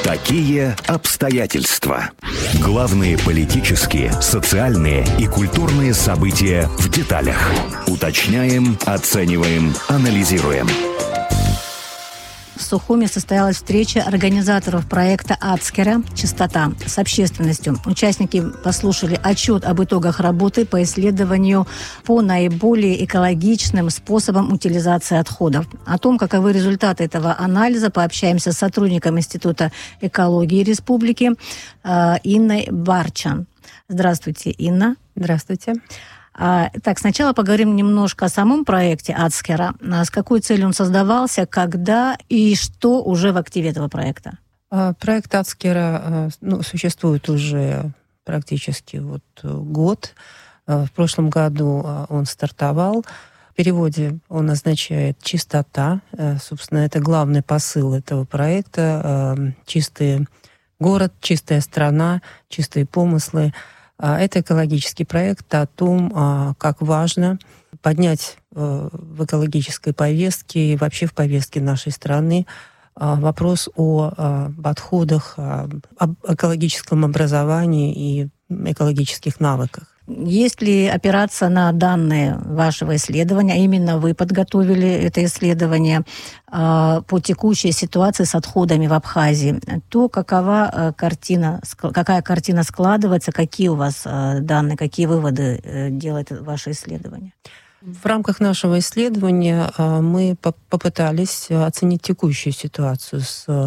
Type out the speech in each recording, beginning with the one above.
Такие обстоятельства. Главные политические, социальные и культурные события в деталях. Уточняем, оцениваем, анализируем. В Сухуми состоялась встреча организаторов проекта «Ацкера. Чистота» с общественностью. Участники послушали отчет об итогах работы по исследованию по наиболее экологичным способам утилизации отходов. О том, каковы результаты этого анализа, пообщаемся с сотрудником Института экологии Республики Инной Барчан. Здравствуйте, Инна. Здравствуйте. Так, сначала поговорим немножко о самом проекте «Ацкера». С какой целью он создавался, когда и что уже в активе этого проекта? Проект «Ацкера» существует уже практически год. В прошлом году он стартовал. В переводе он означает «чистота». Собственно, это главный посыл этого проекта. Чистый город, чистая страна, чистые помыслы. Это экологический проект о том, как важно поднять в экологической повестке и вообще в повестке нашей страны вопрос о подходах, об экологическом образовании и экологических навыках. Есть ли опираться на данные вашего исследования, именно вы подготовили это исследование по текущей ситуации с отходами в Абхазии, то какая картина складывается, какие у вас данные, какие выводы делает ваше исследование? В рамках нашего исследования мы попытались оценить текущую ситуацию с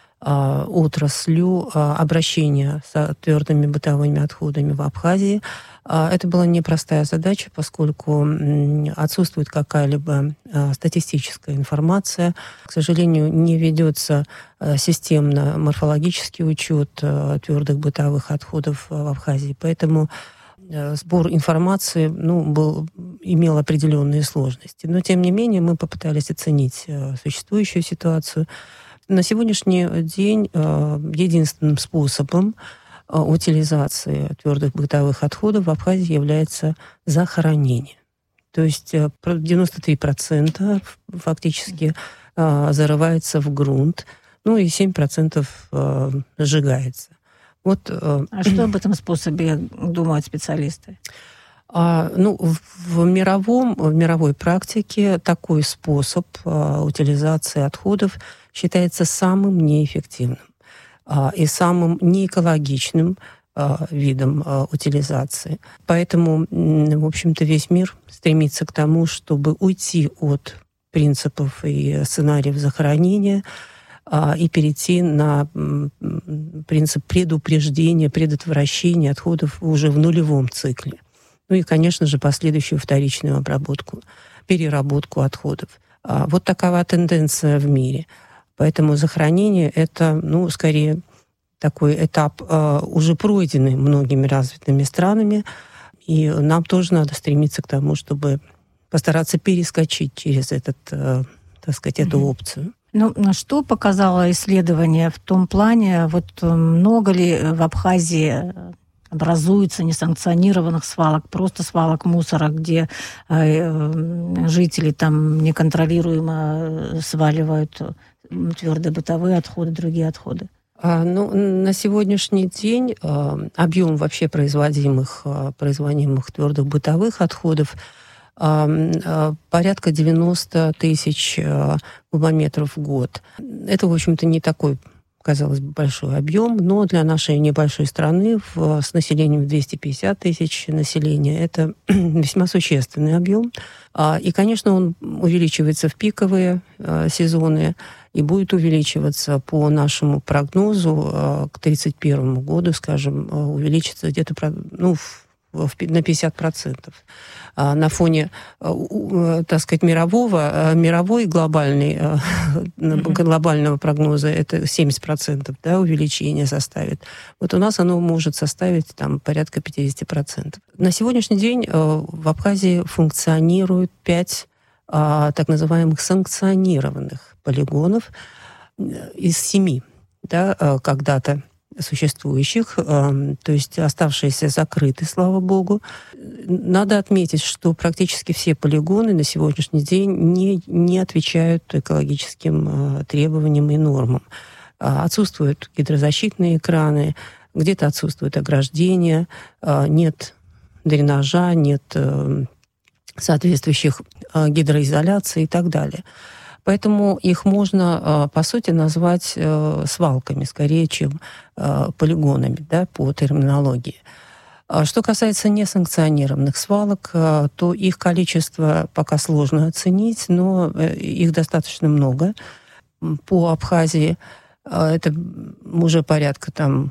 отраслью обращения с твердыми бытовыми отходами в Абхазии. Это была непростая задача, поскольку отсутствует какая-либо статистическая информация. К сожалению, не ведется системно морфологический учет твердых бытовых отходов в Абхазии. Поэтому сбор информации имел определенные сложности. Но, тем не менее, мы попытались оценить существующую ситуацию. На сегодняшний день единственным способом утилизации твердых бытовых отходов в Абхазии является захоронение. То есть 93% фактически зарывается в грунт, и 7% сжигается. А что об этом способе думают специалисты? В мировой практике такой способ утилизации отходов считается самым неэффективным и самым неэкологичным видом утилизации. Поэтому, в общем-то, весь мир стремится к тому, чтобы уйти от принципов и сценариев захоронения и перейти на принцип предупреждения, предотвращения отходов уже в нулевом цикле. И, конечно же, последующую вторичную обработку, переработку отходов. Вот такова тенденция в мире. Поэтому захоронение — это, скорее, такой этап, уже пройденный многими развитыми странами. И нам тоже надо стремиться к тому, чтобы постараться перескочить через эту опцию. Что показало исследование в том плане, много ли в Абхазии образуется несанкционированных свалок, просто свалок мусора, где жители там неконтролируемо сваливают твердые бытовые отходы, другие отходы? На сегодняшний день объем вообще производимых твердых бытовых отходов порядка 90 тысяч кубометров в год. Это, в общем-то, не такой, казалось бы, большой объем, но для нашей небольшой страны с населением 250 тысяч населения это весьма существенный объем. И, конечно, он увеличивается в пиковые сезоны и будет увеличиваться по нашему прогнозу к 2031 году, скажем, увеличится где-то на 50%. На фоне, мировой глобального прогноза это 70% увеличение составит. У нас оно может составить порядка 50%. На сегодняшний день в Абхазии функционирует 5 так называемых санкционированных полигонов из 7, когда-то существующих, то есть оставшиеся закрыты, слава богу. Надо отметить, что практически все полигоны на сегодняшний день не отвечают экологическим требованиям и нормам. Отсутствуют гидрозащитные экраны, где-то отсутствует ограждение, нет дренажа, нет соответствующих гидроизоляций и так далее. Поэтому их можно, по сути, назвать свалками, скорее, чем полигонами, да, по терминологии. Что касается несанкционированных свалок, то их количество пока сложно оценить, но их достаточно много. По Абхазии это уже порядка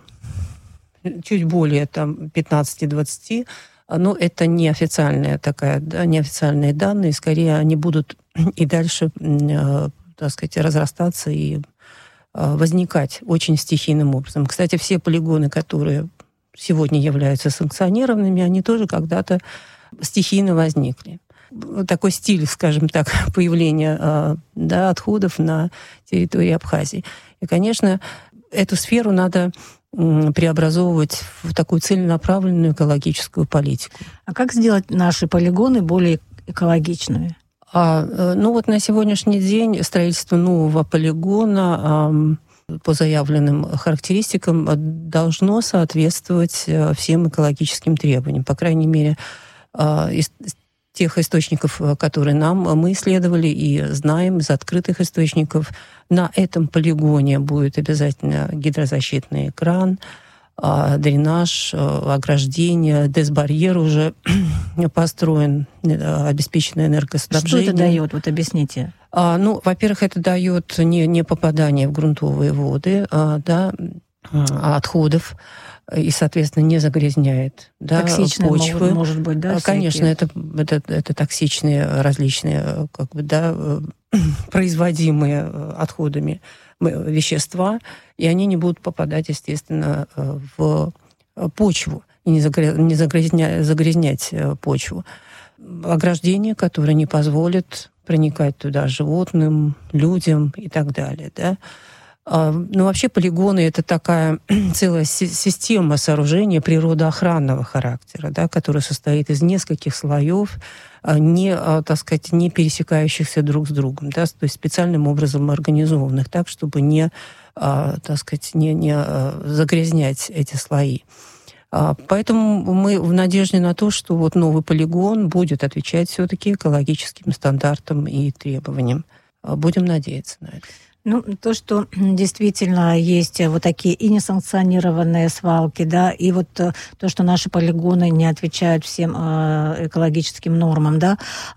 чуть более 15-20, но это неофициальные данные, скорее они будут и дальше, так сказать, разрастаться и возникать очень стихийным образом. Кстати, все полигоны, которые сегодня являются санкционированными, они тоже когда-то стихийно возникли. Такой стиль, скажем так, появления отходов на территории Абхазии. И, конечно, эту сферу надо преобразовывать в такую целенаправленную экологическую политику. А как сделать наши полигоны более экологичными? На сегодняшний день строительство нового полигона по заявленным характеристикам должно соответствовать всем экологическим требованиям. По крайней мере, из тех источников, которые мы исследовали и знаем, из открытых источников, на этом полигоне будет обязательно гидрозащитный экран, дренаж, ограждение, дезбарьер уже построен, обеспечено энергоснабжение. Что это дает? Вот объясните. Во-первых, это дает не попадание в грунтовые воды, отходов, и, соответственно, не загрязняет токсичные почвы. Может быть, да? Конечно, это токсичные различные, производимые отходами вещества, и они не будут попадать, естественно, в почву и не загрязнять почву. Ограждение, которое не позволит проникать туда животным, людям и так далее, да. Вообще полигоны — это такая целая система сооружения природоохранного характера, да, которая состоит из нескольких слоев, не пересекающихся друг с другом, да, то есть специальным образом организованных так, чтобы не загрязнять эти слои. Поэтому мы в надежде на то, что новый полигон будет отвечать все-таки экологическим стандартам и требованиям. Будем надеяться на это. То, что действительно есть вот такие и несанкционированные свалки, да, и вот то, что наши полигоны не отвечают всем экологическим нормам, да,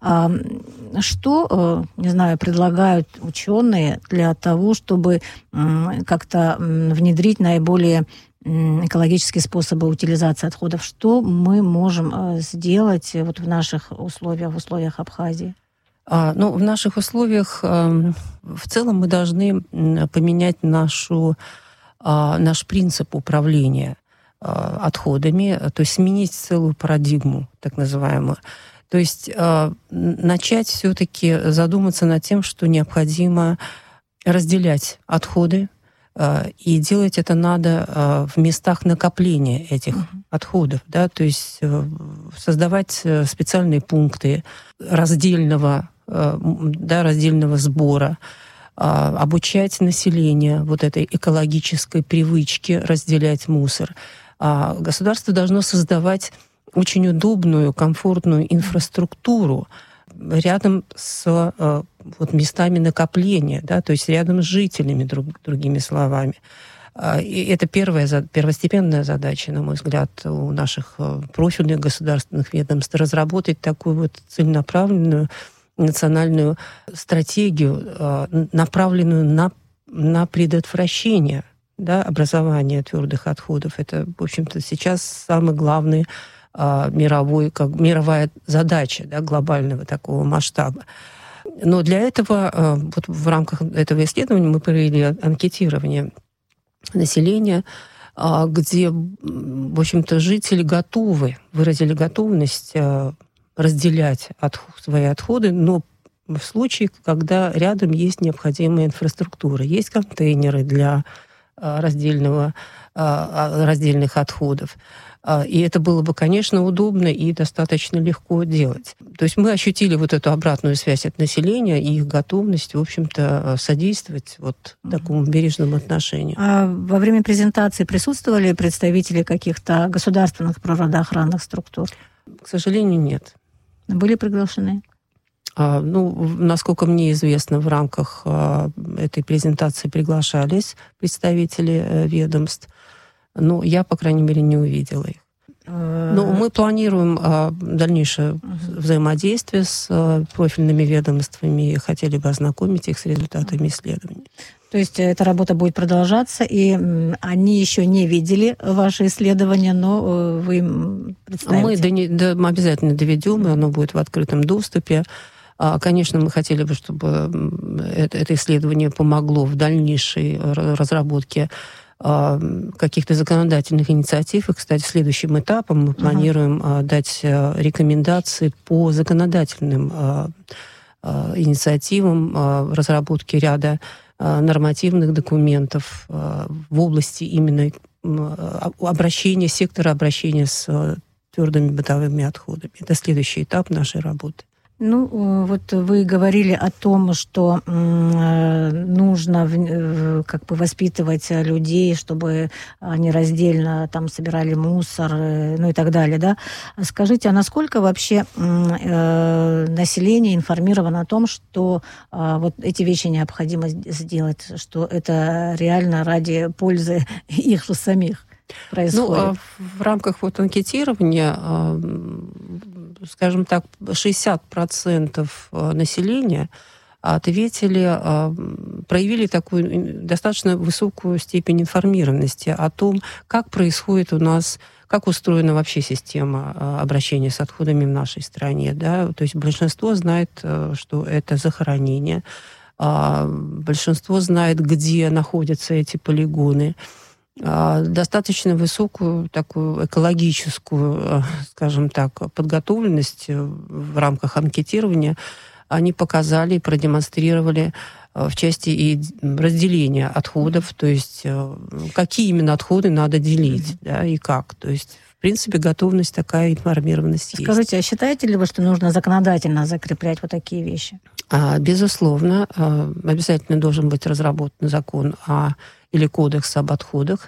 что, предлагают ученые для того, чтобы как-то внедрить наиболее экологические способы утилизации отходов? Что мы можем сделать в наших условиях, в условиях Абхазии? В наших условиях в целом мы должны поменять наш принцип управления отходами, то есть сменить целую парадигму, так называемую. То есть начать все-таки задуматься над тем, что необходимо разделять отходы, и делать это надо в местах накопления этих отходов, да, то есть создавать специальные пункты раздельного сбора, обучать население этой экологической привычке разделять мусор. Государство должно создавать очень удобную, комфортную инфраструктуру рядом с местами накопления, да, то есть рядом с жителями, другими словами. И это первостепенная задача, на мой взгляд, у наших профильных государственных ведомств — разработать такую целенаправленную национальную стратегию, направленную на предотвращение, да, образования твердых отходов. Это, в общем-то, сейчас самый главный мировая задача, да, глобального такого масштаба. Но для этого, в рамках этого исследования мы провели анкетирование населения, где, в общем-то, жители выразили готовность разделять свои отходы, но в случае, когда рядом есть необходимая инфраструктура, есть контейнеры для раздельного раздельных отходов. И это было бы, конечно, удобно и достаточно легко делать. То есть мы ощутили вот эту обратную связь от населения и их готовность, в общем-то, содействовать вот такому бережному отношению. А во время презентации присутствовали представители каких-то государственных природоохранных структур? К сожалению, нет. Были приглашены? Насколько мне известно, в рамках этой презентации приглашались представители ведомств. Но я, по крайней мере, не увидела их. Но мы планируем дальнейшее взаимодействие с профильными ведомствами и хотели бы ознакомить их с результатами исследований. То есть эта работа будет продолжаться, и они еще не видели ваши исследования, но вы им представите? Мы обязательно доведем, и оно будет в открытом доступе. Конечно, мы хотели бы, чтобы это исследование помогло в дальнейшей разработке каких-то законодательных инициатив. И, кстати, следующим этапом мы планируем дать рекомендации по законодательным инициативам разработки ряда нормативных документов в области именно обращения, сектора обращения с твердыми бытовыми отходами. Это следующий этап нашей работы. Вот вы говорили о том, что нужно воспитывать людей, чтобы они раздельно там собирали мусор, и так далее, да? Скажите, а насколько вообще население информировано о том, что вот эти вещи необходимо сделать, что это реально ради пользы их же самих происходит? В рамках анкетирования, скажем так, 60% населения ответили, проявили такую достаточно высокую степень информированности о том, как происходит у нас, как устроена вообще система обращения с отходами в нашей стране. Да? То есть большинство знает, что это захоронение, большинство знает, где находятся эти полигоны. Достаточно высокую такую экологическую, скажем так, подготовленность в рамках анкетирования они показали и продемонстрировали в части и разделения отходов, то есть какие именно отходы надо делить, да, и как. То есть, в принципе, готовность такая, информированность есть. Скажите, а считаете ли вы, что нужно законодательно закреплять вот такие вещи? Безусловно, обязательно должен быть разработан закон или кодекс об отходах,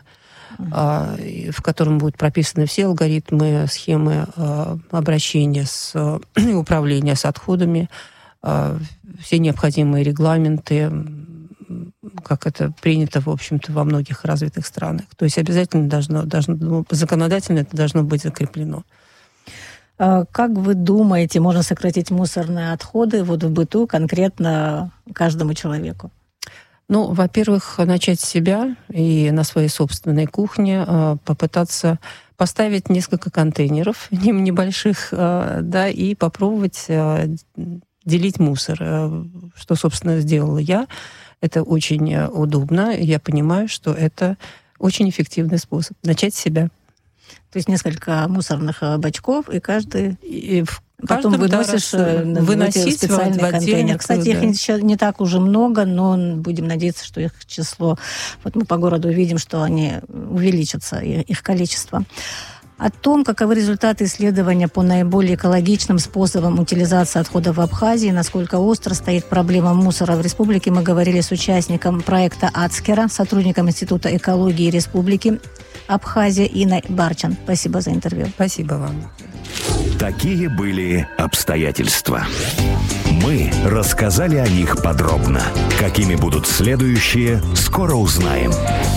в котором будут прописаны все алгоритмы, схемы обращения и управления с отходами, все необходимые регламенты, как это принято, в общем-то, во многих развитых странах. То есть обязательно законодательно это должно быть закреплено. Как вы думаете, можно сократить мусорные отходы в быту конкретно каждому человеку? Во-первых, начать с себя и на своей собственной кухне попытаться поставить несколько контейнеров небольших, да, и попробовать делить мусор, что, собственно, сделала я. Это очень удобно. Я понимаю, что это очень эффективный способ. Начать с себя. То есть несколько мусорных бачков, и каждый... Потом выносишь в специальный контейнер. Кстати, их еще не так уже много, но будем надеяться, что их число... мы по городу видим, что они увеличатся, их количество. О том, каковы результаты исследования по наиболее экологичным способам утилизации отходов в Абхазии, насколько остро стоит проблема мусора в республике, мы говорили с участником проекта «Ацкера», сотрудником Института экологии Республики Абхазия Инной Барчан. Спасибо за интервью. Спасибо вам. Такие были обстоятельства. Мы рассказали о них подробно. Какими будут следующие, скоро узнаем.